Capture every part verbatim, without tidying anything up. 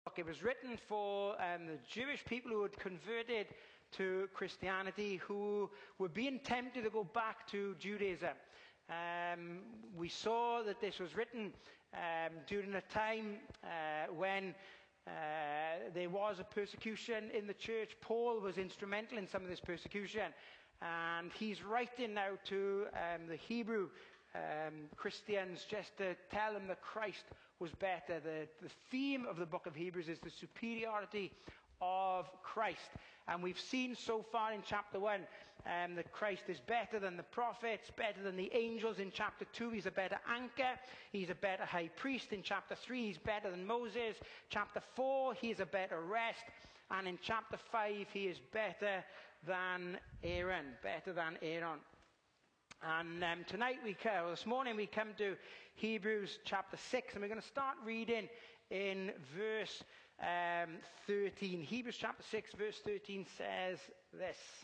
It was written for um, the Jewish people who had converted to Christianity, who were being tempted to go back to Judaism. Um, we saw that this was written um, during a time uh, when uh, there was a persecution in the church. Paul was instrumental in some of this persecution, and he's writing now to um, the Hebrew um, Christians just to tell them that Christ was better. The, the theme of the book of Hebrews is the superiority of Christ. And we've seen so far in chapter one um, that Christ is better than the prophets, better than the angels. In chapter two, he's a better anchor. He's a better high priest. In chapter three, he's better than Moses. Chapter four, he's a better rest. And in chapter five, he is better than Aaron. Better than Aaron. And um, tonight we come, well, this morning we come to Hebrews chapter six, and we're going to start reading in verse um, thirteen. Hebrews chapter six, verse thirteen says this: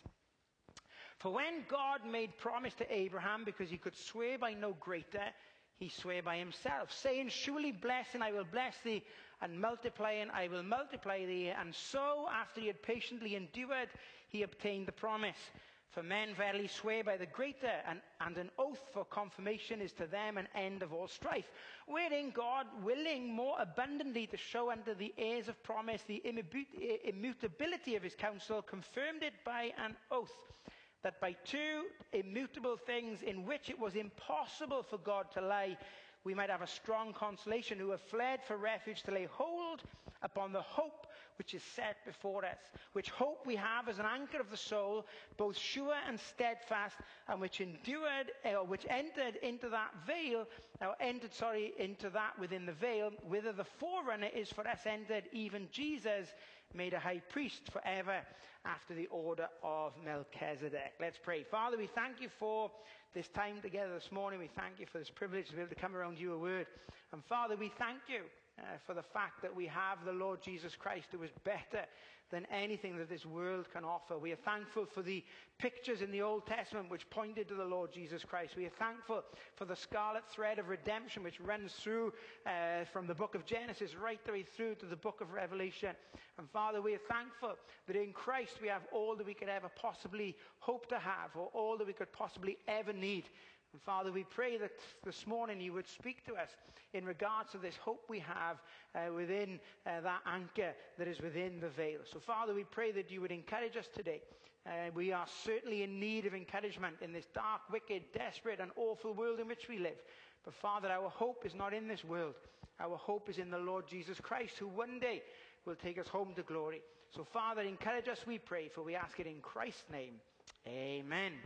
"For when God made promise to Abraham, because he could swear by no greater, he sware by himself, saying, Surely blessing I will bless thee, and multiplying I will multiply thee. And so, after he had patiently endured, he obtained the promise. For men verily swear by the greater, and, and an oath for confirmation is to them an end of all strife. Wherein God, willing more abundantly to show unto the heirs of promise the immutability of his counsel, confirmed it by an oath, that by two immutable things in which it was impossible for God to lie, we might have a strong consolation, who have fled for refuge to lay hold upon the hope which is set before us. Which hope we have as an anchor of the soul, both sure and steadfast, and which endured, or which entered into that veil, or entered, sorry, into that within the veil, whither the forerunner is for us entered, even Jesus, made a high priest forever, after the order of Melchizedek." Let's pray. Father, we thank you for this time together this morning. We thank you for this privilege to be able to come around your word. And Father, we thank you uh, for the fact that we have the Lord Jesus Christ, who is better than anything that this world can offer. We are thankful for the pictures in the Old Testament which pointed to the Lord Jesus Christ. We are thankful for the scarlet thread of redemption which runs through uh, from the book of Genesis right the way through to the book of Revelation. And Father, we are thankful that in Christ we have all that we could ever possibly hope to have, or all that we could possibly ever need. And Father, we pray that this morning you would speak to us in regards to this hope we have uh, within uh, that anchor that is within the veil. So Father, we pray that you would encourage us today. Uh, we are certainly in need of encouragement in this dark, wicked, desperate and awful world in which we live. But Father, our hope is not in this world. Our hope is in the Lord Jesus Christ, who one day will take us home to glory. So Father, encourage us, we pray, for we ask it in Christ's name. Amen.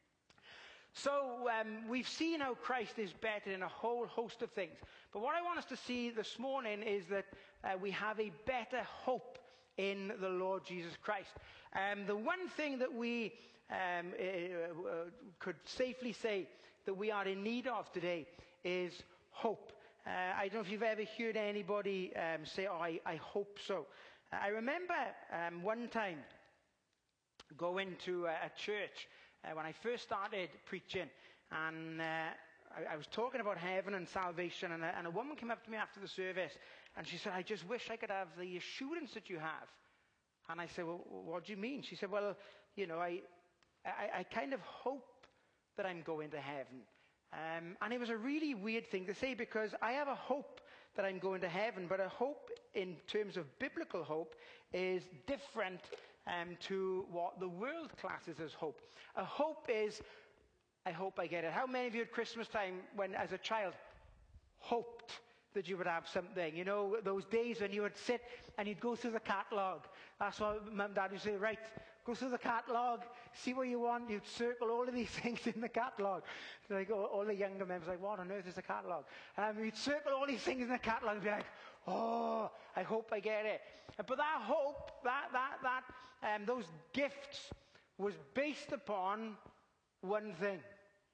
So um, we've seen how Christ is better in a whole host of things. But what I want us to see this morning is that uh, we have a better hope in the Lord Jesus Christ. Um, the one thing that we um, uh, could safely say that we are in need of today is hope. Uh, I don't know if you've ever heard anybody um, say, oh, I, I hope so. I remember um, one time going to a, a church Uh, when I first started preaching, and uh, I, I was talking about heaven and salvation, and a, and a woman came up to me after the service, and she said, I just wish I could have the assurance that you have. And I said, well, what do you mean? She said, well, you know, I, I, I kind of hope that I'm going to heaven. Um, and it was a really weird thing to say, because I have a hope that I'm going to heaven, but a hope in terms of biblical hope is different um, to what the world classes as hope. A hope is, I hope I get it. How many of you at Christmas time, when as a child, hoped that you would have something? You know, those days when you would sit and you'd go through the catalogue. That's what Mum and Dad would say, right, go through the catalogue, see what you want, you'd circle all of these things in the catalogue. Like all the younger members like, what on earth is a catalogue? Um, you'd circle all these things in the catalogue and be like, oh, I hope I get it. But that hope, that, that, that, um, those gifts was based upon one thing.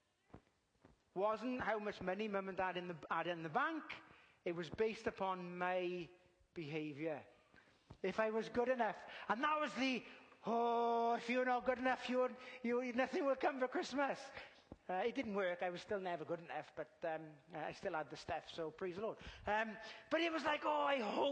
Wasn't how much money Mum and Dad in the, had in the bank. It was based upon my behavior. If I was good enough. And that was the, oh, if you're not good enough, you're, you, nothing will come for Christmas. Uh, it didn't work. I was still never good enough, but um, I still had the stuff, so praise the Lord. Um, but it was like, oh, I hope,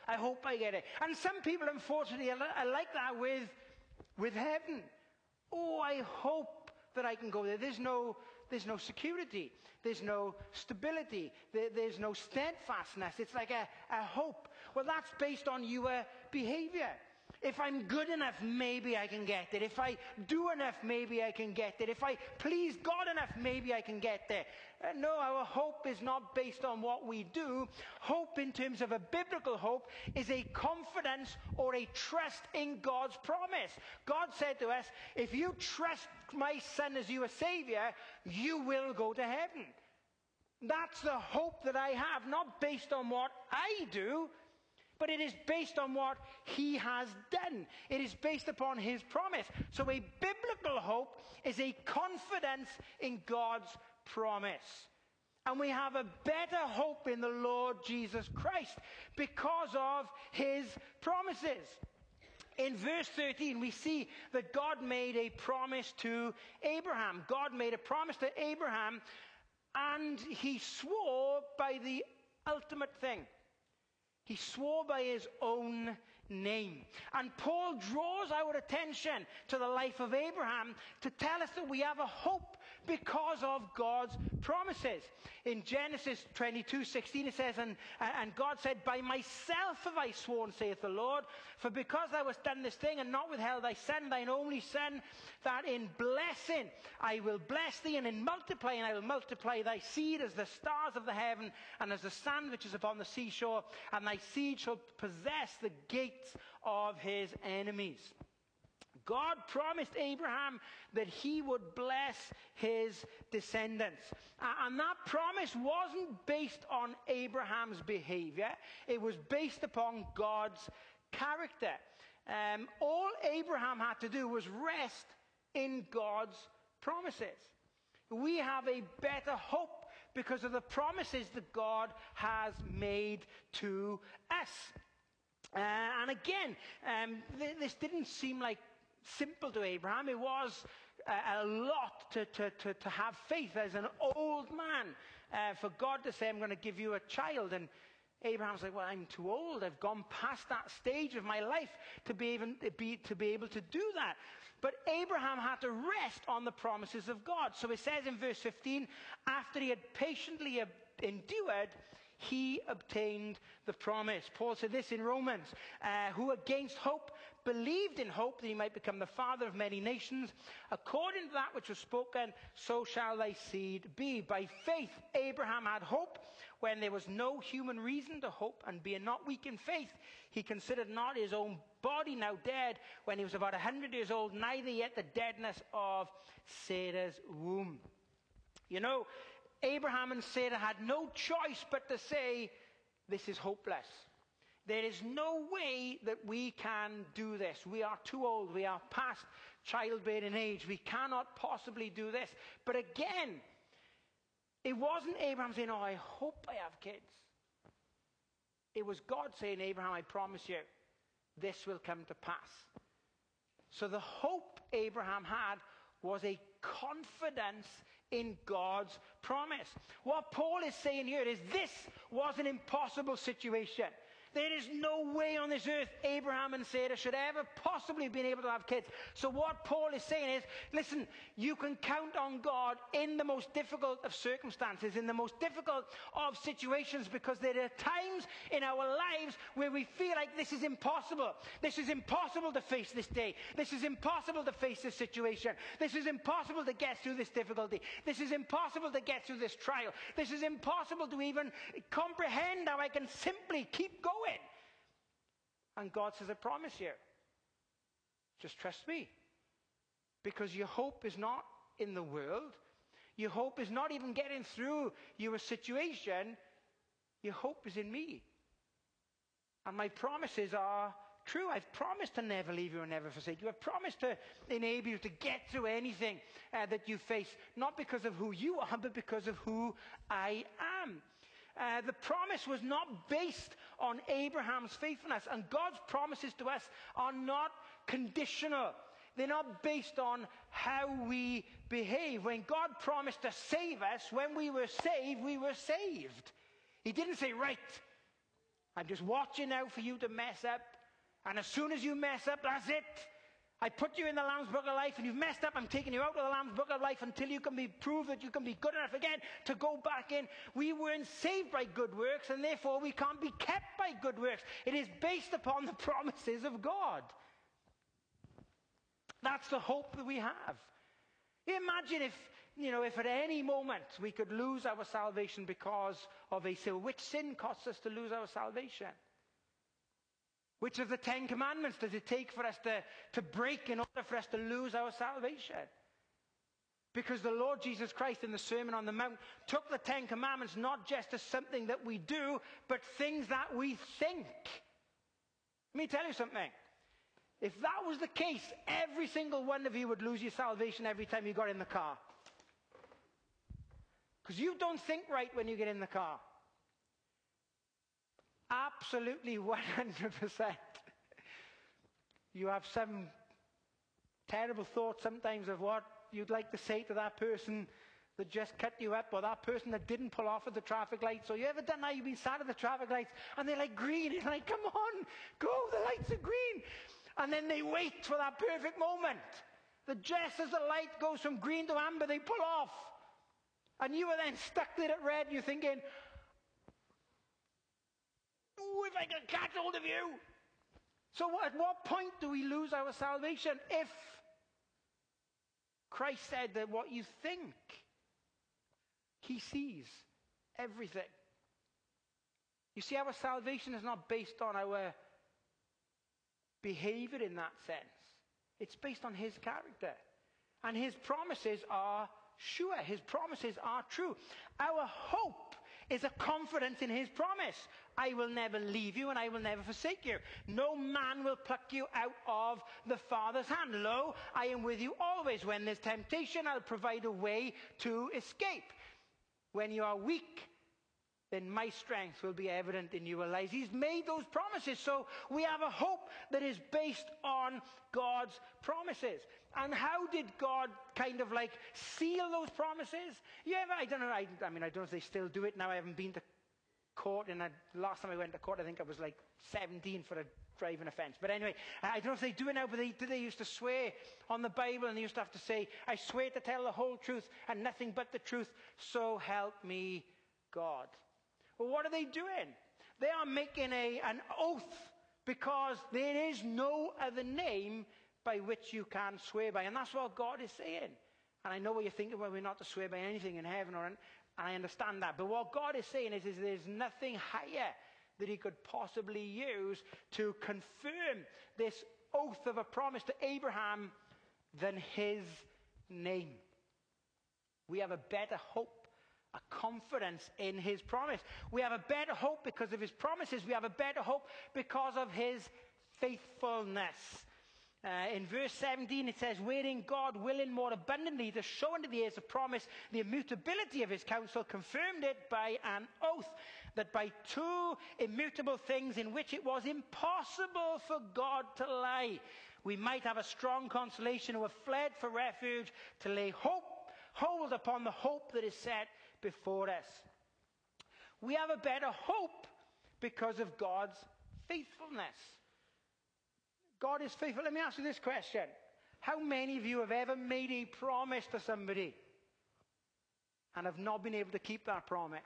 I hope I get it. And some people, unfortunately, are, are like that with, with heaven. Oh, I hope that I can go there. There's no, there's no security. There's no stability. There, there's no steadfastness. It's like a, a hope. Well, that's based on your behavior. If I'm good enough, maybe I can get it. If I do enough, maybe I can get it. If I please God enough, maybe I can get there. Uh, no, our hope is not based on what we do. Hope, in terms of a biblical hope, is a confidence or a trust in God's promise. God said to us, if you trust my Son as your Savior, you will go to heaven. That's the hope that I have, not based on what I do, but it is based on what he has done. It is based upon his promise. So a biblical hope is a confidence in God's promise. And we have a better hope in the Lord Jesus Christ because of his promises. In verse thirteen, we see that God made a promise to Abraham. God made a promise to Abraham, and he swore by the ultimate thing. He swore by his own name. And Paul draws our attention to the life of Abraham to tell us that we have a hope because of God's promises. In Genesis twenty-two sixteen it says, and, and God said, by myself have I sworn, saith the Lord, for because thou hast done this thing, and not withheld thy son, thine only son, that in blessing I will bless thee, and in multiplying I will multiply thy seed as the stars of the heaven, and as the sand which is upon the seashore, and thy seed shall possess the gates of his enemies. God promised Abraham that he would bless his descendants. And that promise wasn't based on Abraham's behavior. It was based upon God's character. Um, all Abraham had to do was rest in God's promises. We have a better hope because of the promises that God has made to us. Uh, and again, um, th- this didn't seem like simple to Abraham. It was uh, a lot to, to, to, to have faith as an old man uh, for God to say, I'm going to give you a child. And Abraham's like, well, I'm too old. I've gone past that stage of my life to be, even, be, to be able to do that. But Abraham had to rest on the promises of God. So it says in verse fifteen, after he had patiently endured, he obtained the promise. Paul said this in Romans, uh, who against hope believed in hope that he might become the father of many nations. According to that which was spoken, so shall thy seed be. By faith Abraham had hope when there was no human reason to hope, and being not weak in faith, he considered not his own body now dead, when he was about a hundred years old, neither yet the deadness of Sarah's womb. You know, Abraham and Sarah had no choice but to say, this is hopeless. There is no way that we can do this. We are too old. We are past childbearing age. We cannot possibly do this. But again, it wasn't Abraham saying, oh, I hope I have kids. It was God saying, Abraham, I promise you, this will come to pass. So the hope Abraham had was a confidence in God's promise. What Paul is saying here is this was an impossible situation. There is no way on this earth Abraham and Sarah should ever possibly have been able to have kids. So what Paul is saying is, listen, you can count on God in the most difficult of circumstances, in the most difficult of situations, because there are times in our lives where we feel like this is impossible. This is impossible to face this day. This is impossible to face this situation. This is impossible to get through this difficulty. This is impossible to get through this trial. This is impossible to even comprehend how I can simply keep going. And God says, I promise you, just trust me. Because your hope is not in the world. Your hope is not even getting through your situation. Your hope is in me. And my promises are true. I've promised to never leave you and never forsake you. I've promised to enable you to get through anything uh, that you face. Not because of who you are, but because of who I am. Uh, the promise was not based on Abraham's faithfulness. And God's promises to us are not conditional. They're not based on how we behave. When God promised to save us, when we were saved, we were saved. He didn't say, right, I'm just watching out for you to mess up. And as soon as you mess up, that's it. I put you in the Lamb's Book of Life, and you've messed up. I'm taking you out of the Lamb's Book of Life until you can be proved that you can be good enough again to go back in. We weren't saved by good works, and therefore we can't be kept by good works. It is based upon the promises of God. That's the hope that we have. Imagine if, you know, if at any moment we could lose our salvation because of a sin. Which sin costs us to lose our salvation? Which of the Ten Commandments does it take for us to, to break in order for us to lose our salvation? Because the Lord Jesus Christ in the Sermon on the Mount took the Ten Commandments not just as something that we do, but things that we think. Let me tell you something. If that was the case, every single one of you would lose your salvation every time you got in the car. Because you don't think right when you get in the car. Absolutely one hundred percent. You have some terrible thoughts sometimes of what you'd like to say to that person that just cut you up, or that person that didn't pull off at the traffic lights. Or you ever done that? You've been sat at the traffic lights and they're like green. It's like, come on, go, the lights are green. And then they wait for that perfect moment. That just as the light goes from green to amber, they pull off. And you are then stuck there at red and you're thinking, ooh, if I could catch hold of you. So at what point do we lose our salvation? If Christ said that what you think, he sees everything. You see, our salvation is not based on our behavior in that sense. It's based on his character. And his promises are sure. His promises are true. Our hope is a confidence in his promise. I will never leave you and I will never forsake you. No man will pluck you out of the Father's hand. Lo, I am with you always. When there's temptation, I'll provide a way to escape. When you are weak, then my strength will be evident in your lives. He's made those promises, so we have a hope that is based on God's promises. And how did God kind of like seal those promises? You ever, I don't know, I, I mean, I don't know if they still do it now. I haven't been to court, and I, last time I went to court, I think I was like seventeen for a driving offence. But anyway, I don't know if they do it now, but they, they used to swear on the Bible, and they used to have to say, I swear to tell the whole truth and nothing but the truth, so help me God. Well, what are they doing? They are making a, an oath, because there is no other name by which you can swear by. And that's what God is saying. And I know what you're thinking, well, we're not to swear by anything in heaven, or in, and I understand that. But what God is saying is, is there's nothing higher that he could possibly use to confirm this oath of a promise to Abraham than his name. We have a better hope, a confidence in his promise. We have a better hope because of his promises. We have a better hope because of his faithfulness. Uh, in verse seventeen it says, wherein God, willing more abundantly to show unto the heirs of promise the immutability of his counsel, confirmed it by an oath, that by two immutable things in which it was impossible for God to lie, we might have a strong consolation who have fled for refuge, to lay hope, hold upon the hope that is set before us. We have a better hope because of God's faithfulness. God is faithful. Let me ask you this question. How many of you have ever made a promise to somebody and have not been able to keep that promise?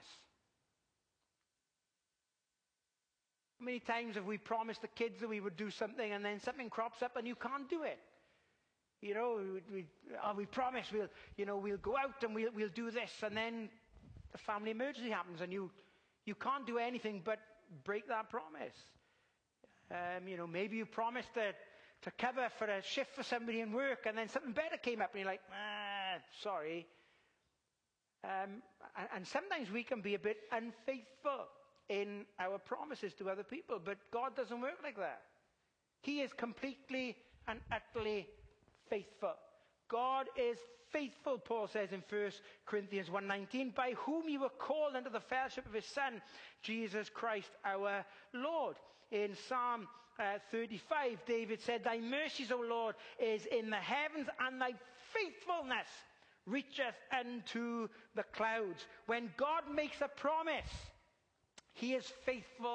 How many times have we promised the kids that we would do something, and then something crops up and you can't do it? You know, we, we, oh, we promise we'll, you know, we'll go out and we'll, we'll do this, and then the family emergency happens and you, you can't do anything but break that promise. Um, you know, maybe you promised to, to cover for a shift for somebody in work, and then something better came up and you're like, ah, sorry. Um, and, and sometimes we can be a bit unfaithful in our promises to other people, but God doesn't work like that. He is completely and utterly faithful. God is faithful, Paul says in First Corinthians one nineteen, by whom you were called unto the fellowship of his Son, Jesus Christ our Lord. In Psalm uh, thirty-five, David said, thy mercies, O Lord, is in the heavens, and thy faithfulness reacheth unto the clouds. When God makes a promise, he is faithful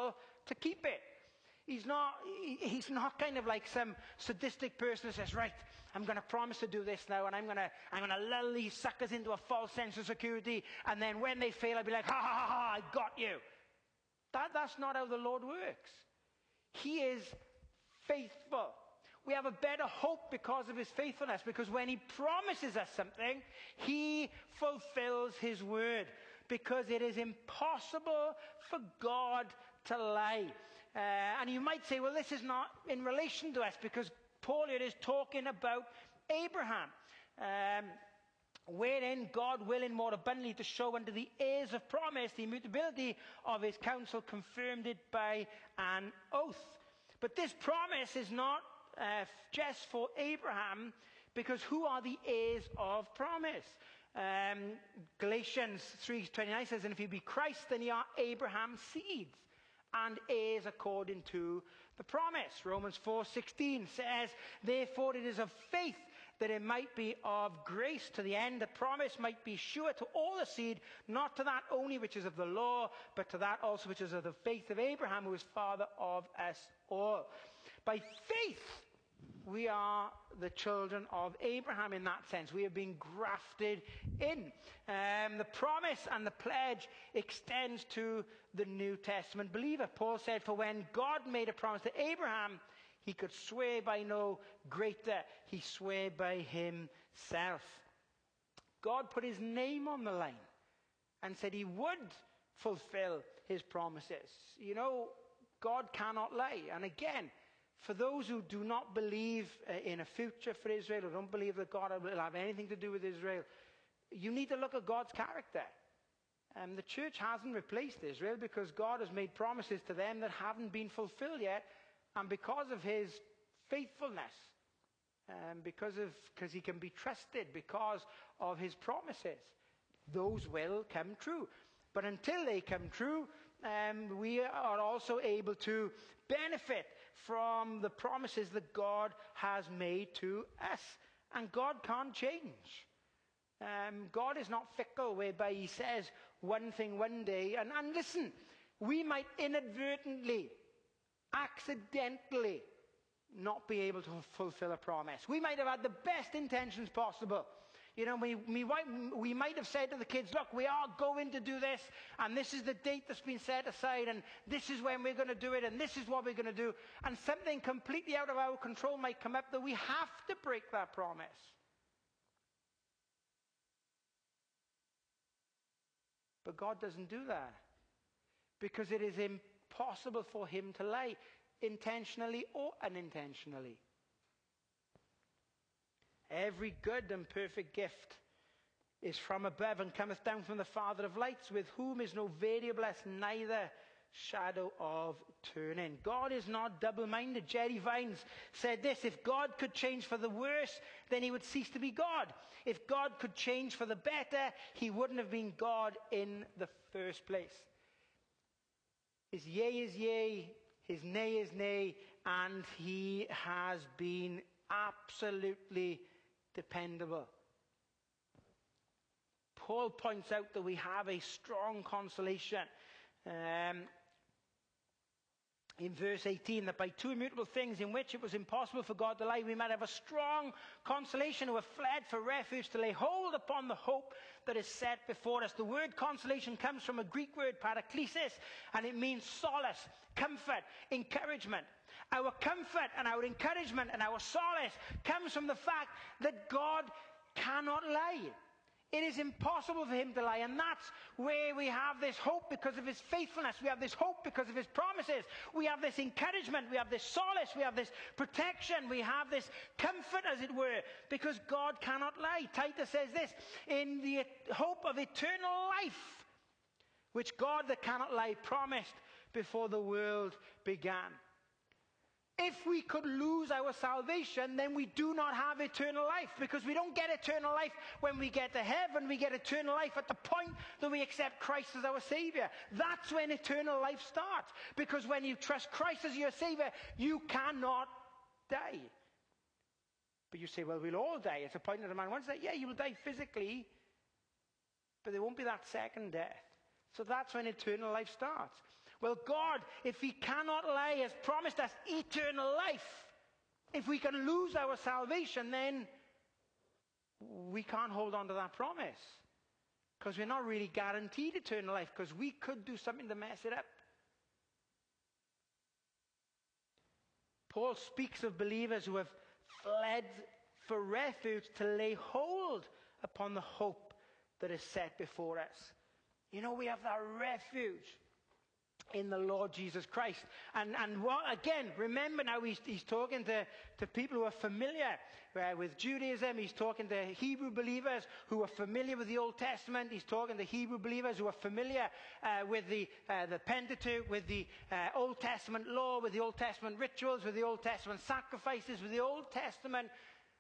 to keep it. He's not, he, he's not kind of like some sadistic person who says, right, I'm going to promise to do this now, and I'm going to I'm going to lull these suckers into a false sense of security, and then when they fail, I'll be like, ha, ha, ha, ha, I got you. That, that's not how the Lord works. He is faithful. We have a better hope because of his faithfulness, because when he promises us something, he fulfills his word, because it is impossible for God to lie. Uh, and you might say, well, this is not in relation to us, because Paul here is talking about Abraham, um, wherein God willing more abundantly to show unto the heirs of promise the immutability of his counsel, confirmed it by an oath. But this promise is not uh, just for Abraham, because who are the heirs of promise? Um, Galatians three twenty-nine says, and if you be Christ, then ye are Abraham's seeds, and heirs according to the promise. Romans four sixteen says, therefore it is of faith, that it might be of grace, to the end the promise might be sure to all the seed, not to that only which is of the law, but to that also which is of the faith of Abraham, who is father of us all. By faith, we are the children of Abraham in that sense. We have been grafted in. Um, the promise and the pledge extends to the New Testament believer. Paul said, for when God made a promise to Abraham, he could swear by no greater. He swore by himself. God put his name on the line and said he would fulfill his promises. You know, God cannot lie. And again, for those who do not believe uh, in a future for Israel, or don't believe that God will have anything to do with Israel, you need to look at God's character. Um, the church hasn't replaced Israel, because God has made promises to them that haven't been fulfilled yet, and because of his faithfulness, um, because of because he can be trusted, because of his promises, those will come true. But until they come true, um, we are also able to benefit from the promises that God has made to us. And God can't change. Um, God is not fickle, whereby he says one thing one day. And, and listen, we might inadvertently, accidentally not be able to fulfill a promise. We might have had the best intentions possible. You know, we, we, we might have said to the kids, look, we are going to do this, and this is the date that's been set aside, and this is when we're going to do it, and this is what we're going to do. And something completely out of our control might come up that we have to break that promise. But God doesn't do that, because it is impossible for him to lie, intentionally or unintentionally. Every good and perfect gift is from above and cometh down from the Father of lights, with whom is no variableness, neither shadow of turning. God is not double-minded. Jerry Vines said this: if God could change for the worse, then he would cease to be God. If God could change for the better, he wouldn't have been God in the first place. His yea is yea, his nay is nay, and he has been absolutely dependable. Paul points out that we have a strong consolation. Um, in verse eighteen, that by two immutable things in which it was impossible for God to lie, we might have a strong consolation, who have fled for refuge, to lay hold upon the hope that is set before us. The word consolation comes from a Greek word, paraklesis, and it means solace, comfort, encouragement. Our comfort and our encouragement and our solace comes from the fact that God cannot lie. It is impossible for him to lie, and that's where we have this hope because of his faithfulness. We have this hope because of his promises. We have this encouragement. We have this solace. We have this protection. We have this comfort, as it were, because God cannot lie. Titus says this: in the hope of eternal life, which God that cannot lie promised before the world began. If we could lose our salvation, then we do not have eternal life, because we don't get eternal life when we get to heaven. We get eternal life at the point that we accept Christ as our Savior. That's when eternal life starts, because when you trust Christ as your Savior, you cannot die. But you say, well, we'll all die. It's appointed a man once that, yeah, you will die physically, but there won't be that second death. So that's when eternal life starts. Well, God, if he cannot lie, has promised us eternal life. If we can lose our salvation, then we can't hold on to that promise. Because we're not really guaranteed eternal life, because we could do something to mess it up. Paul speaks of believers who have fled for refuge to lay hold upon the hope that is set before us. You know, we have that refuge in the Lord Jesus Christ. And, and what, again, remember now he's, he's talking to, to people who are familiar uh, with Judaism. He's talking to Hebrew believers who are familiar with the Old Testament. He's talking to Hebrew believers who are familiar uh, with the, uh, the Pentateuch, with the uh, Old Testament law, with the Old Testament rituals, with the Old Testament sacrifices, with the Old Testament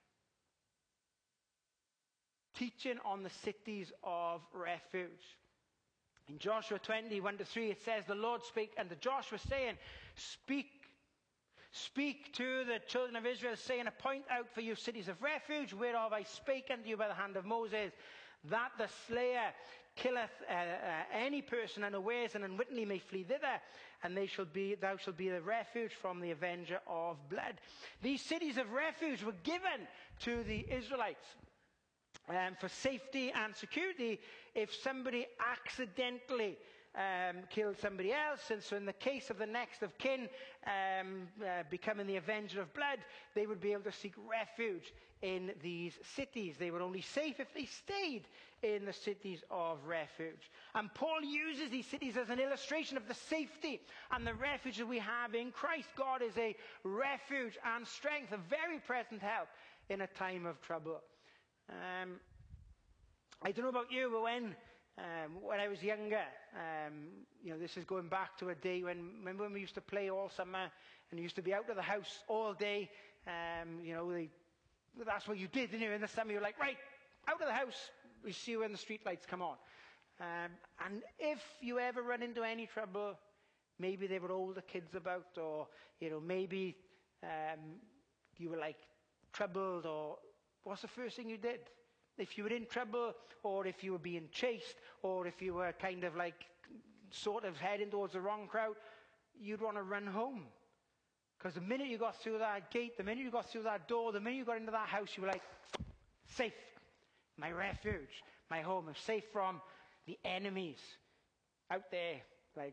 teaching on the cities of refuge. In Joshua twenty, one to three, it says, the Lord spake unto Joshua, saying, Speak, speak to the children of Israel, saying, Appoint out for you cities of refuge, whereof I spake unto you by the hand of Moses, that the slayer killeth uh, uh, any person unawares and unwittingly may flee thither, and they shall be, thou shalt be the refuge from the avenger of blood. These cities of refuge were given to the Israelites Um, for safety and security if somebody accidentally um, killed somebody else. And so in the case of the next of kin um, uh, becoming the avenger of blood, they would be able to seek refuge in these cities. They were only safe if they stayed in the cities of refuge. And Paul uses these cities as an illustration of the safety and the refuge that we have in Christ. God is a refuge and strength, a very present help in a time of trouble. Um, I don't know about you, but when um, when I was younger, um, you know, this is going back to a day when, remember when we used to play all summer and you used to be out of the house all day. Um, you know, they, that's what you did, didn't you? In the summer, you were like, right, out of the house. We see you when the street lights come on. Um, and if you ever run into any trouble, maybe there were older kids about, or you know, maybe um, you were like troubled, or what's the first thing you did? If you were in trouble, or if you were being chased, or if you were kind of like sort of heading towards the wrong crowd, you'd want to run home. Because the minute you got through that gate, the minute you got through that door, the minute you got into that house, you were like, safe, my refuge, my home. I'm safe from the enemies out there, like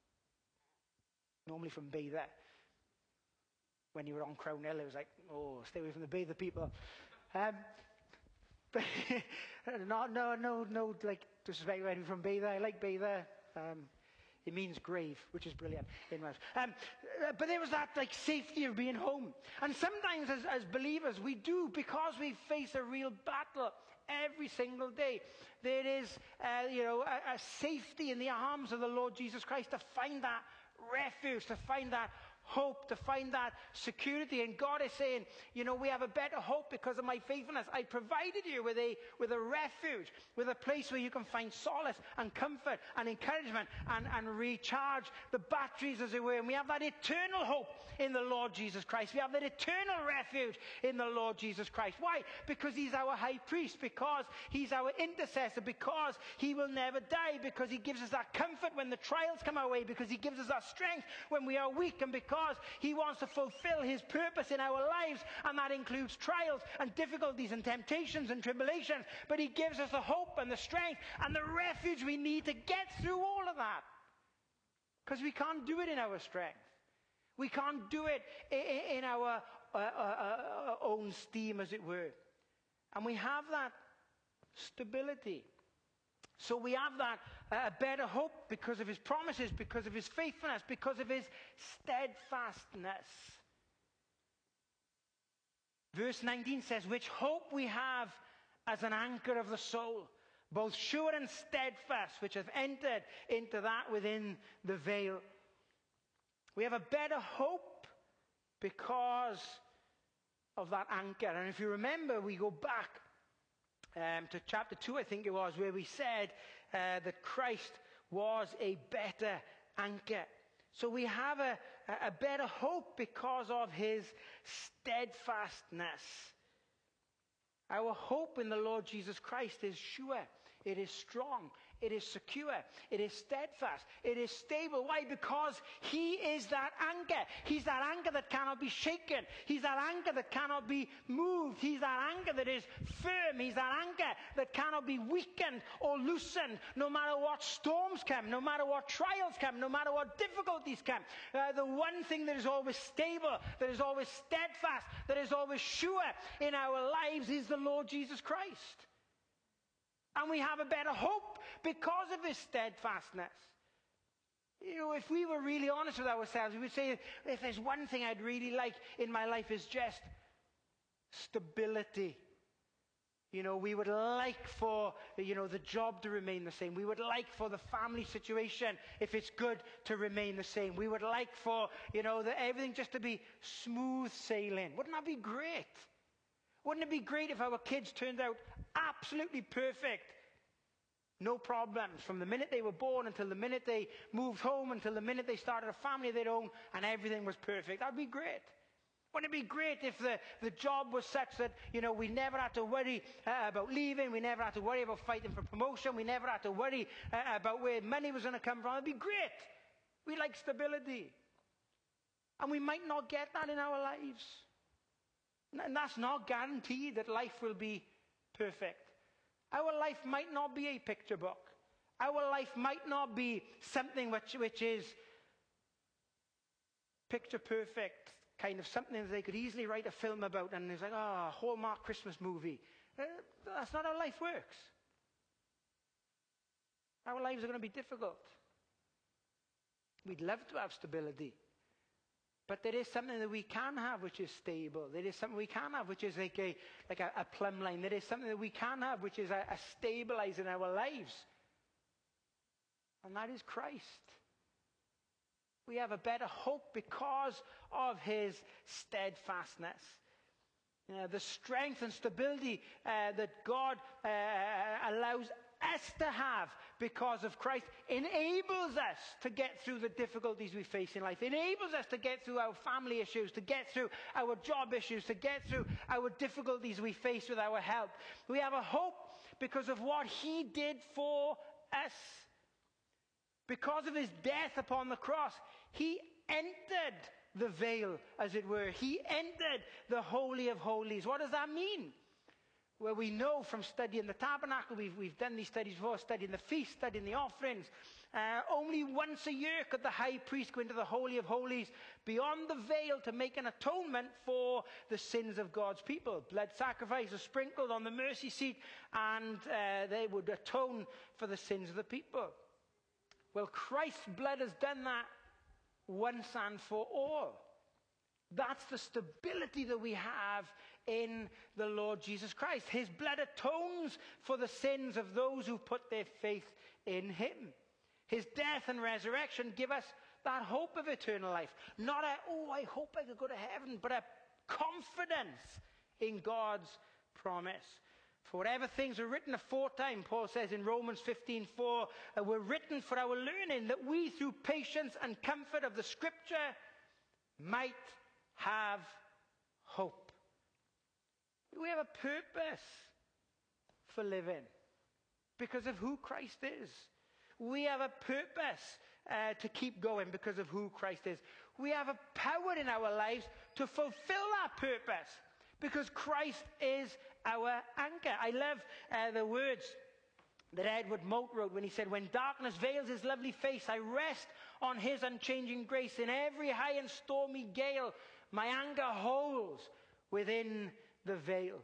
normally from Bather. When you were on Crown Hill, it was like, oh, stay away from the Bather people. Um, but no, no, no, no, like, disrespect to anyone from Bather. I like Bather. Um, it means grave, which is brilliant in Welsh. Um, but there was that, like, safety of being home. And sometimes as, as believers, we do, because we face a real battle every single day. There is, uh, you know, a, a safety in the arms of the Lord Jesus Christ to find that refuge, to find that hope, to find that security. And God is saying, you know, we have a better hope because of my faithfulness. I provided you with a with a refuge, with a place where you can find solace and comfort and encouragement and, and recharge the batteries, as it were. And we have that eternal hope in the Lord Jesus Christ. We have that eternal refuge in the Lord Jesus Christ. Why? Because he's our high priest, because he's our intercessor, because he will never die, because he gives us that comfort when the trials come our way, because he gives us that strength when we are weak, and because Because he wants to fulfill his purpose in our lives, and that includes trials and difficulties and temptations and tribulations. But he gives us the hope and the strength and the refuge we need to get through all of that. Because we can't do it in our strength. We can't do it in our uh, uh, own steam, as it were. And we have that stability. So we have that uh, better hope because of his promises, because of his faithfulness, because of his steadfastness. Verse nineteen says, which hope we have as an anchor of the soul, both sure and steadfast, which have entered into that within the veil. We have a better hope because of that anchor. And if you remember, we go back Um, to chapter two, I think it was, where we said uh, that Christ was a better anchor. So we have a, a better hope because of his steadfastness. Our hope in the Lord Jesus Christ is sure, it is strong, It is secure. It is steadfast. It is stable. Why? Because he is that anchor. He's that anchor that cannot be shaken. He's that anchor that cannot be moved. He's that anchor that is firm. He's that anchor that cannot be weakened or loosened no matter what storms come, no matter what trials come, no matter what difficulties come. Uh, the one thing that is always stable, that is always steadfast, that is always sure in our lives is the Lord Jesus Christ. And we have a better hope because of his steadfastness. You know, if we were really honest with ourselves, we would say, if there's one thing I'd really like in my life is just stability. You know, we would like for, you know, the job to remain the same. We would like for the family situation, if it's good, to remain the same. We would like for, you know, the, everything just to be smooth sailing. Wouldn't that be great? Wouldn't it be great if our kids turned out absolutely perfect? No problems from the minute they were born until the minute they moved home, until the minute they started a family of their own, and everything was perfect. That'd be great. Wouldn't it be great if the, the job was such that, you know, we never had to worry uh, about leaving, we never had to worry about fighting for promotion, we never had to worry uh, about where money was going to come from? It'd be great. We like stability. And we might not get that in our lives. And that's not guaranteed that life will be perfect. Our life might not be a picture book. Our life might not be something which, which is picture perfect, kind of something that they could easily write a film about, and it's like, ah, oh, Hallmark Christmas movie. Uh, that's not how life works. Our lives are going to be difficult. We'd love to have stability. But there is something that we can have which is stable. There is something we can have which is like a, like a, a plumb line. There is something that we can have which is a, a stabilizer in our lives. And that is Christ. We have a better hope because of his steadfastness. Uh, the strength and stability uh, that God uh, allows us to have because of Christ enables us to get through the difficulties we face in life, enables us to get through our family issues, to get through our job issues, to get through our difficulties we face with our health. We have a hope because of what he did for us. Because of his death upon the cross, he entered the veil, as it were. He entered the Holy of Holies. What does that mean? Well, we know from studying the tabernacle, we've, we've done these studies before, studying the feast, studying the offerings. Uh, only once a year could the high priest go into the Holy of Holies beyond the veil to make an atonement for the sins of God's people. Blood sacrifice was sprinkled on the mercy seat, and uh, they would atone for the sins of the people. Well, Christ's blood has done that once and for all. That's the stability that we have in the Lord Jesus Christ. His blood atones for the sins of those who put their faith in him. His death and resurrection give us that hope of eternal life. Not a, oh, I hope I could go to heaven, but a confidence in God's promise. For whatever things are written aforetime, Paul says in Romans fifteen four, uh, were written for our learning, that we through patience and comfort of the Scripture might have hope. We have a purpose for living because of who Christ is. We have a purpose uh, to keep going because of who Christ is. We have a power in our lives to fulfill that purpose because Christ is our anchor. I love uh, the words that Edward Mote wrote when he said, when darkness veils his lovely face, I rest on his unchanging grace. In every high and stormy gale, my anchor holds within the veil.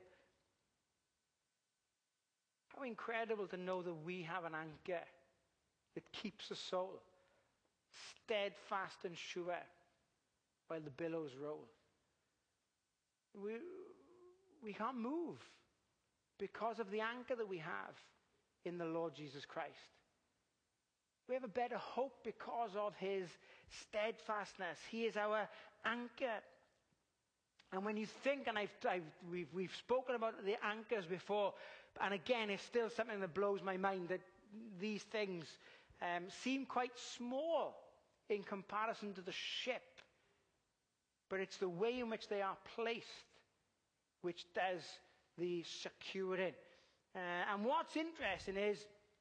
How incredible to know that we have an anchor that keeps the soul steadfast and sure while the billows roll. We, we can't move because of the anchor that we have in the Lord Jesus Christ. We have a better hope because of his steadfastness. He is our anchor. And when you think, and I've, I've, we've, we've spoken about the anchors before, and again, it's still something that blows my mind that these things um, seem quite small in comparison to the ship. But it's the way in which they are placed which does the securing. Uh, and what's interesting is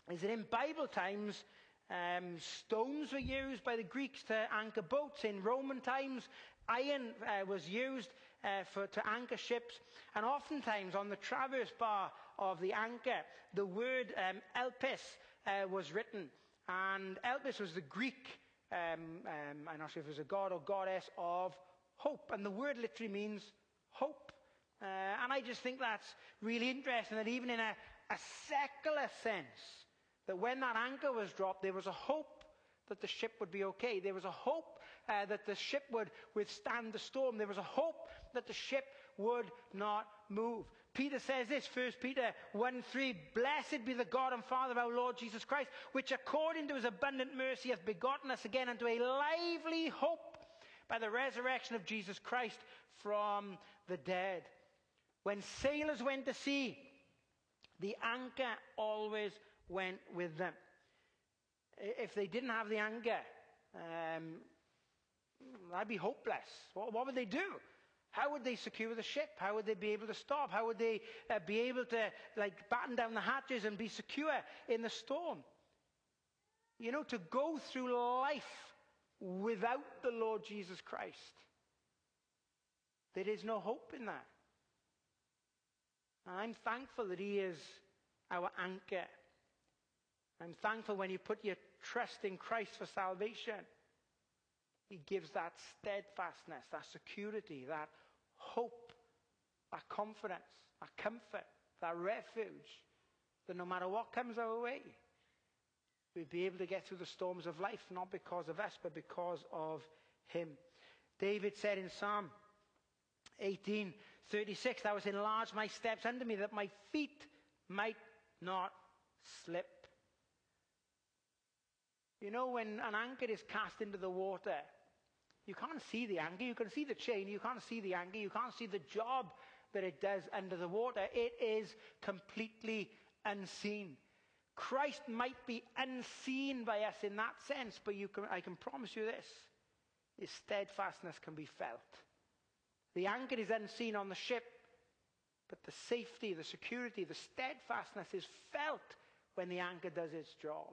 is that in Bible times, um, stones were used by the Greeks to anchor boats. In Roman times, iron uh, was used uh, for, to anchor ships. And oftentimes on the traverse bar of the anchor, the word um, elpis uh, was written. And elpis was the Greek, um, um, I'm not sure if it was a god or goddess, of hope. And the word literally means hope. Uh, and I just think that's really interesting, that even in a, a secular sense, that when that anchor was dropped, there was a hope that the ship would be okay. There was a hope uh, that the ship would withstand the storm. There was a hope that the ship would not move. Peter says this, First Peter one three, "Blessed be the God and Father of our Lord Jesus Christ, which according to his abundant mercy hath begotten us again unto a lively hope by the resurrection of Jesus Christ from the dead." When sailors went to sea, the anchor always went with them. If they didn't have the anchor, um, that'd be hopeless. What, what would they do? How would they secure the ship? How would they be able to stop? How would they uh, be able to like batten down the hatches and be secure in the storm? You know, to go through life without the Lord Jesus Christ, there is no hope in that. And I'm thankful that he is our anchor. I'm thankful when you put your trust in Christ for salvation, he gives that steadfastness, that security, that hope, that confidence, that comfort, that refuge, that no matter what comes our way, we'll be able to get through the storms of life, not because of us, but because of him. David said in Psalm eighteen thirty-six, "Thou hast enlarged my steps under me, that my feet might not slip." You know, when an anchor is cast into the water, you can't see the anchor. You can see the chain. You can't see the anchor. You can't see the job that it does under the water. It is completely unseen. Christ might be unseen by us in that sense, but you can, I can promise you this: his steadfastness can be felt. The anchor is unseen on the ship, but the safety, the security, the steadfastness is felt when the anchor does its job.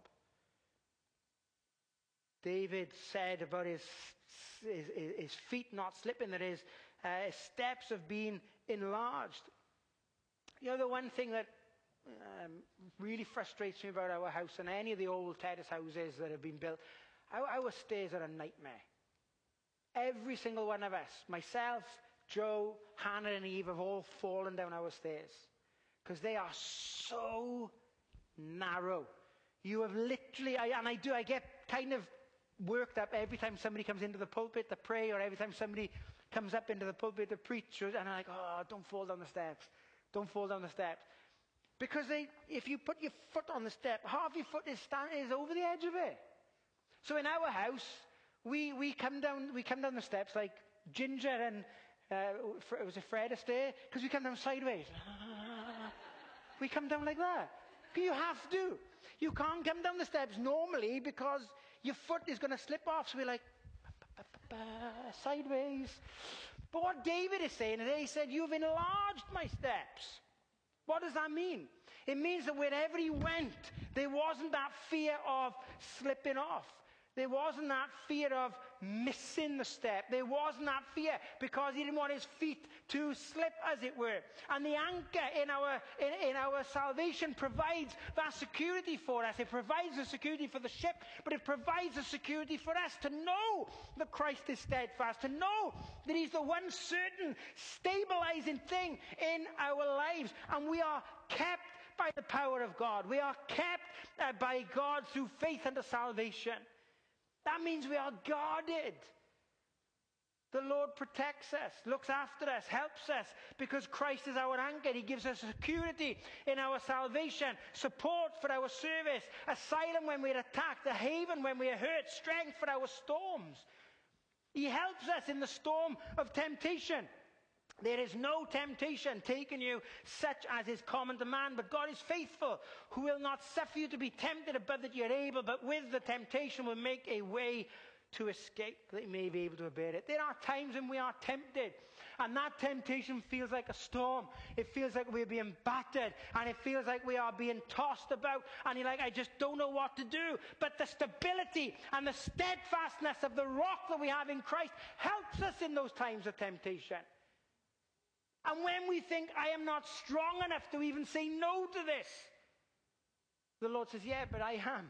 David said about his, his, his feet not slipping, that his, uh, his steps have been enlarged. You know, the one thing that um, really frustrates me about our house and any of the old terrace houses that have been built, our, our stairs are a nightmare. Every single one of us, myself, Joe, Hannah and Eve, have all fallen down our stairs because they are so narrow. You have literally, I, and I do, I get kind of worked up every time somebody comes into the pulpit to pray, or every time somebody comes up into the pulpit to preach, and I'm like, oh, don't fall down the steps. Don't fall down the steps. Because they, if you put your foot on the step, half your foot is, stand, is over the edge of it. So in our house, we, we, come down, we come down the steps like Ginger and, uh, it was a Fred Astaire, because we come down sideways. We come down like that. You have to. You can't come down the steps normally because your foot is going to slip off. So we're like, ba, ba, ba, sideways. But what David is saying today, he said, "You've enlarged my steps." What does that mean? It means that wherever he went, there wasn't that fear of slipping off. There wasn't that fear of missing the step. There wasn't that fear because he didn't want his feet to slip, as it were. And the anchor in our, in, in our salvation provides that security for us. It provides the security for the ship, but it provides the security for us to know that Christ is steadfast, to know that he's the one certain stabilizing thing in our lives. And we are kept by the power of God. We are kept uh, by God through faith unto salvation. That means we are guarded. The Lord protects us, looks after us, helps us, because Christ is our anchor. He gives us security in our salvation, support for our service, asylum when we're attacked, a haven when we are hurt, strength for our storms. He helps us in the storm of temptation. There is no temptation taken you such as is common to man, but God is faithful, who will not suffer you to be tempted above that you're able, but with the temptation will make a way to escape, that he may be able to bear it. There are times when we are tempted, and that temptation feels like a storm. It feels like we're being battered, and it feels like we are being tossed about, and you're like, I just don't know what to do. But the stability and the steadfastness of the rock that we have in Christ helps us in those times of temptation. And when we think, I am not strong enough to even say no to this, the Lord says, yeah, but I am.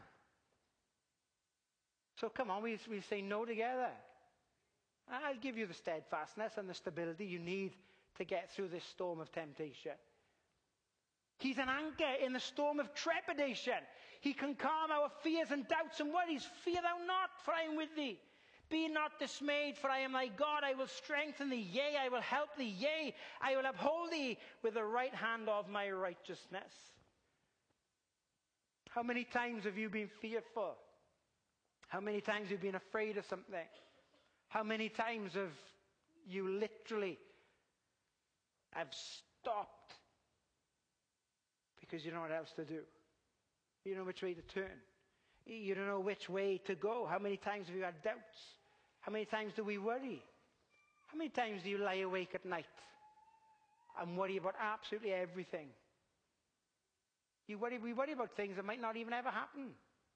So come on, we, we say no together. I'll give you the steadfastness and the stability you need to get through this storm of temptation. He's an anchor in the storm of trepidation. He can calm our fears and doubts and worries. Fear thou not, for I am with thee. Be not dismayed, for I am thy God. I will strengthen thee, yea, I will help thee, yea, I will uphold thee with the right hand of my righteousness. How many times have you been fearful? How many times have you been afraid of something? How many times have you literally have stopped because you don't know what else to do? You don't know which way to turn. You don't know which way to go. How many times have you had doubts? How many times do we worry? How many times do you lie awake at night and worry about absolutely everything? You worry, we worry about things that might not even ever happen.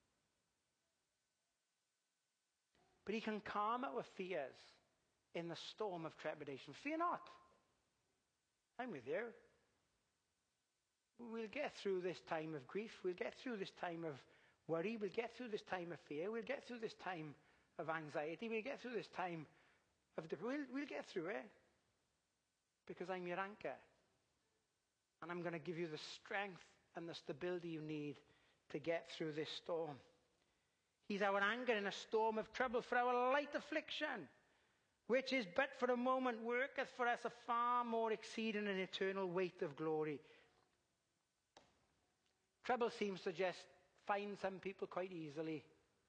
But he can calm our fears in the storm of trepidation. Fear not. I'm with you. We'll get through this time of grief. We'll get through this time of worry. We'll get through this time of fear. We'll get through this time of anxiety. We'll get through this time of depression. We'll, we'll get through it. Because I'm your anchor. And I'm going to give you the strength and the stability you need to get through this storm. He's our anchor in a storm of trouble, for our light affliction, which is but for a moment, worketh for us a far more exceeding and eternal weight of glory. Trouble seems to just find some people quite easily.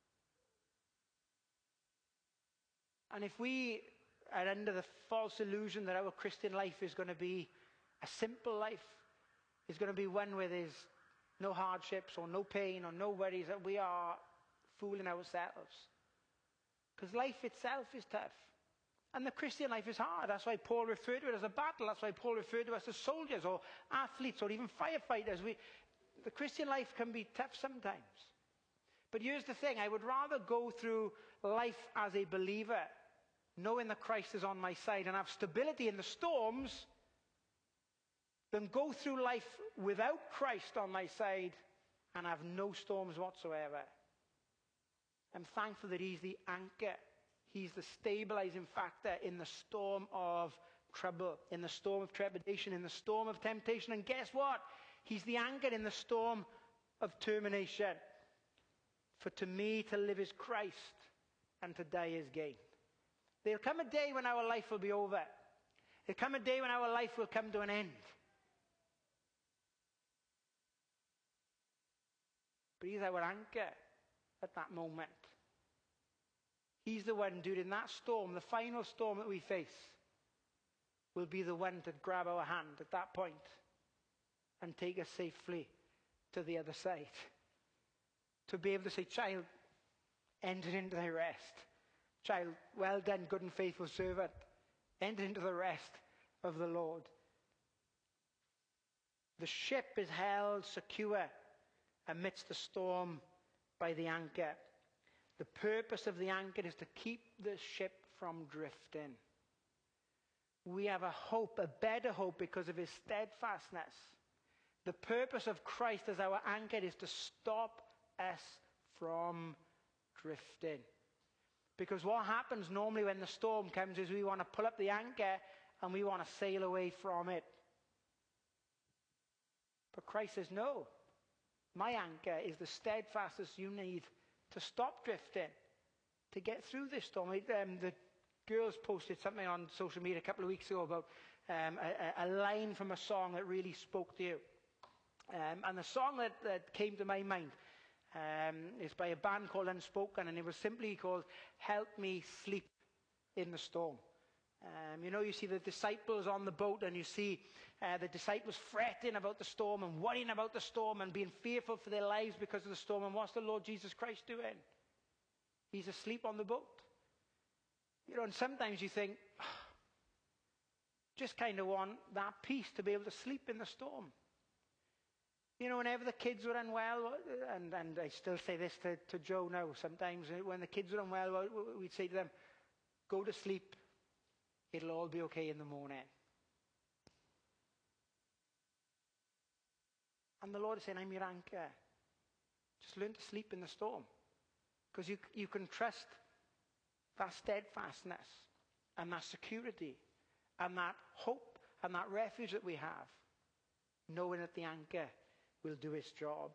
And if we are under the false illusion that our Christian life is going to be a simple life, is going to be one where there's no hardships or no pain or no worries, that we are fooling ourselves. Because life itself is tough. And the Christian life is hard. That's why Paul referred to it as a battle. That's why Paul referred to us as soldiers or athletes or even firefighters. We, the Christian life can be tough sometimes. But here's the thing. I would rather go through life as a believer, knowing that Christ is on my side and have stability in the storms, than go through life without Christ on my side and have no storms whatsoever. I'm thankful that he's the anchor. He's the stabilizing factor in the storm of trouble, in the storm of trepidation, in the storm of temptation. And guess what? He's the anchor in the storm of termination. For to me to live is Christ, and to die is gain. There'll come a day when our life will be over. There'll come a day when our life will come to an end. But he's our anchor at that moment. He's the one during that storm, the final storm that we face, will be the one to grab our hand at that point and take us safely to the other side. To be able to say, child, enter into thy rest. Child, well done, good and faithful servant. Enter into the rest of the Lord. The ship is held secure amidst the storm by the anchor. The purpose of the anchor is to keep the ship from drifting. We have a hope, a better hope, because of his steadfastness. The purpose of Christ as our anchor is to stop us from drifting. Because what happens normally when the storm comes is we want to pull up the anchor and we want to sail away from it. But Christ says, no. My anchor is the steadfastness you need to stop drifting, to get through this storm. Um, the girls posted something on social media a couple of weeks ago about um, a, a line from a song that really spoke to you. Um, and the song that, that came to my mind um, is by a band called Unspoken, and it was simply called Help Me Sleep in the Storm. Um, you know, you see the disciples on the boat, and you see uh, the disciples fretting about the storm and worrying about the storm and being fearful for their lives because of the storm. And what's the Lord Jesus Christ doing? He's asleep on the boat. You know, and sometimes you think, just kind of want that peace to be able to sleep in the storm. You know, whenever the kids were unwell, and, and I still say this to, to Joe now, sometimes when the kids were unwell, we'd say to them, go to sleep, it'll all be okay in the morning. And the Lord is saying, I'm your anchor. Just learn to sleep in the storm. Because you, you can trust that steadfastness and that security and that hope and that refuge that we have, knowing that the anchor will do its job.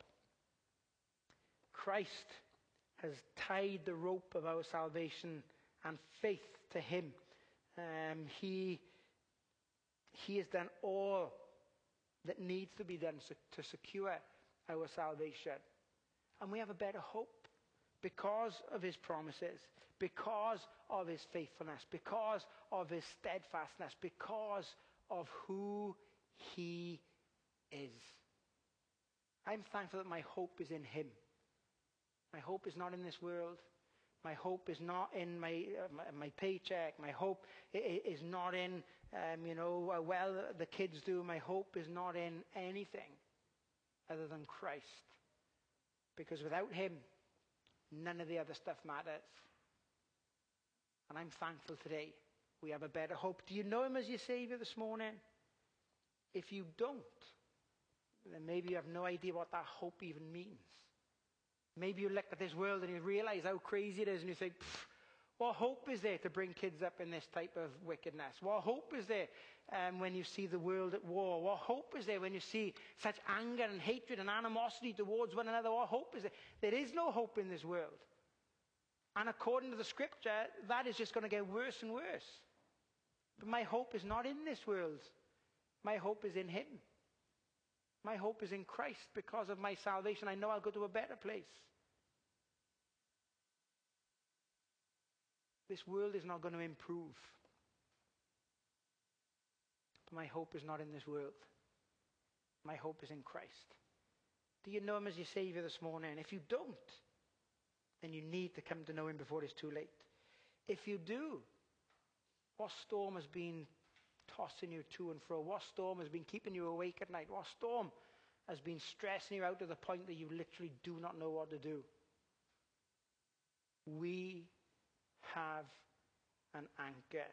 Christ has tied the rope of our salvation and faith to him. Um, he, he has done all that needs to be done to secure our salvation. And we have a better hope because of his promises, because of his faithfulness, because of his steadfastness, because of who he is. I'm thankful that my hope is in him. My hope is not in this world. My hope is not in my uh, my, my paycheck. My hope is not in, um, you know, how well the kids do. My hope is not in anything other than Christ. Because without him, none of the other stuff matters. And I'm thankful today we have a better hope. Do you know him as your Savior this morning? If you don't, then maybe you have no idea what that hope even means. Maybe you look at this world and you realize how crazy it is and you think, what hope is there to bring kids up in this type of wickedness? What hope is there um, when you see the world at war? What hope is there when you see such anger and hatred and animosity towards one another? What hope is there? There is no hope in this world. And according to the scripture, that is just going to get worse and worse. But my hope is not in this world. My hope is in him. My hope is in Christ. Because of my salvation, I know I'll go to a better place. This world is not going to improve. But my hope is not in this world. My hope is in Christ. Do you know him as your Savior this morning? If you don't, then you need to come to know him before it's too late. If you do, what storm has been tossing you to and fro? What storm has been keeping you awake at night? What storm has been stressing you out to the point that you literally do not know what to do? We have an anchor.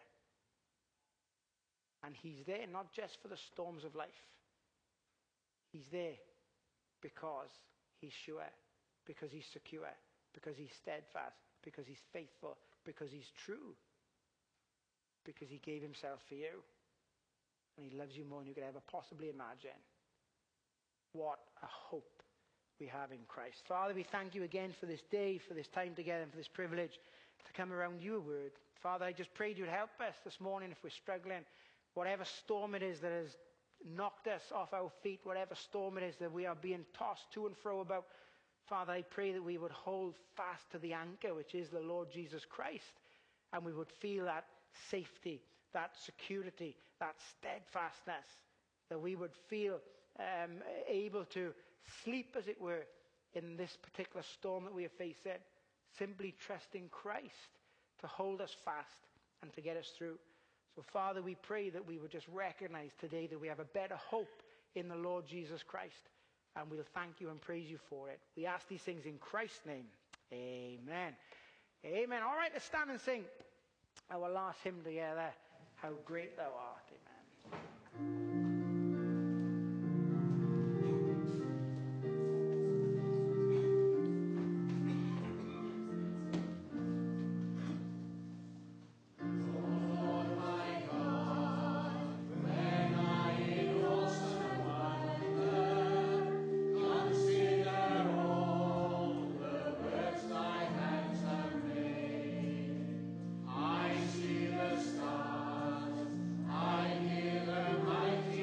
And he's there not just for the storms of life. He's there because he's sure, because he's secure, because he's steadfast, because he's faithful, because he's true, because he gave himself for you. And he loves you more than you could ever possibly imagine. What a hope we have in Christ. Father, we thank you again for this day, for this time together, and for this privilege to come around your word. Father, I just prayed you'd help us this morning if we're struggling. Whatever storm it is that has knocked us off our feet, whatever storm it is that we are being tossed to and fro about, Father, I pray that we would hold fast to the anchor, which is the Lord Jesus Christ, and we would feel that safety, that security, that steadfastness, that we would feel um, able to sleep, as it were, in this particular storm that we are facing, simply trusting Christ to hold us fast and to get us through. So, Father, we pray that we would just recognize today that we have a better hope in the Lord Jesus Christ, and we'll thank you and praise you for it. We ask these things in Christ's name. Amen. Amen. All right, let's stand and sing our last hymn together, How Great Thou Art. Amen. I hear the mighty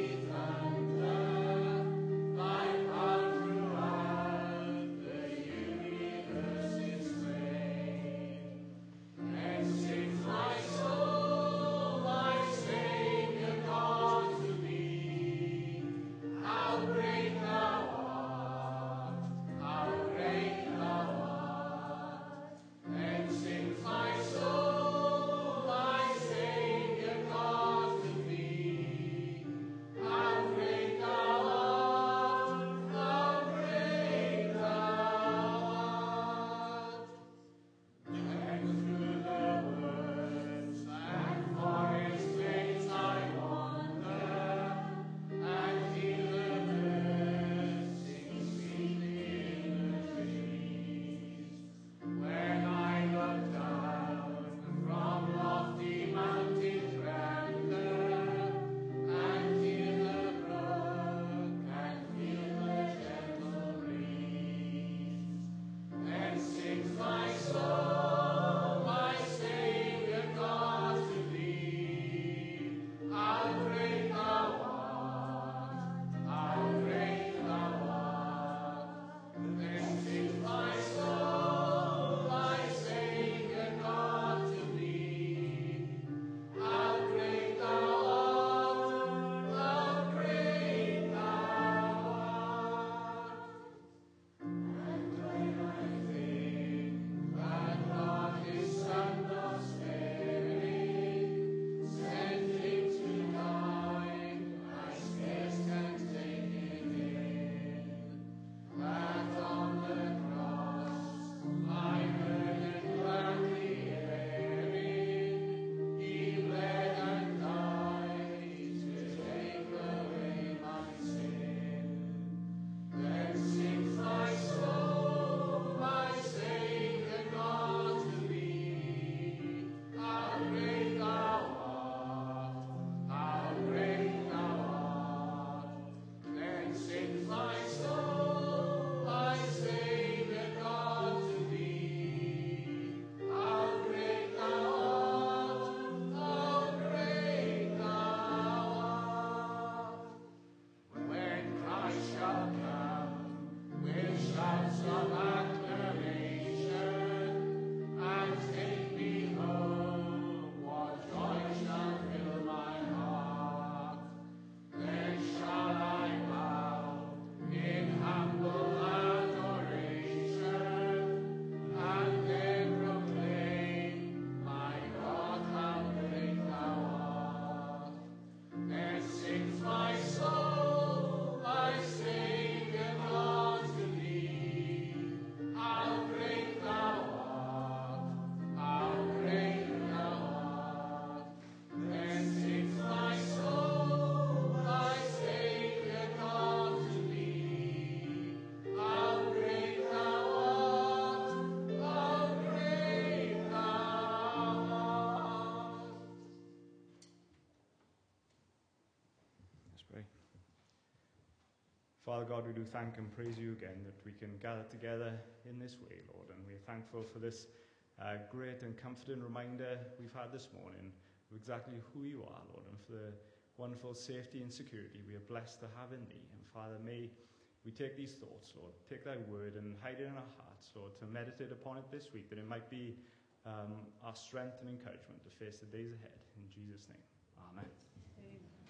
Pray. Father God, we do thank and praise you again that we can gather together in this way, Lord, and we're thankful for this uh, great and comforting reminder we've had this morning of exactly who you are, Lord, and for the wonderful safety and security we are blessed to have in thee. And Father, may we take these thoughts, Lord, take thy word and hide it in our hearts, Lord, to meditate upon it this week, that it might be um, our strength and encouragement to face the days ahead. In Jesus' name, amen. Amen.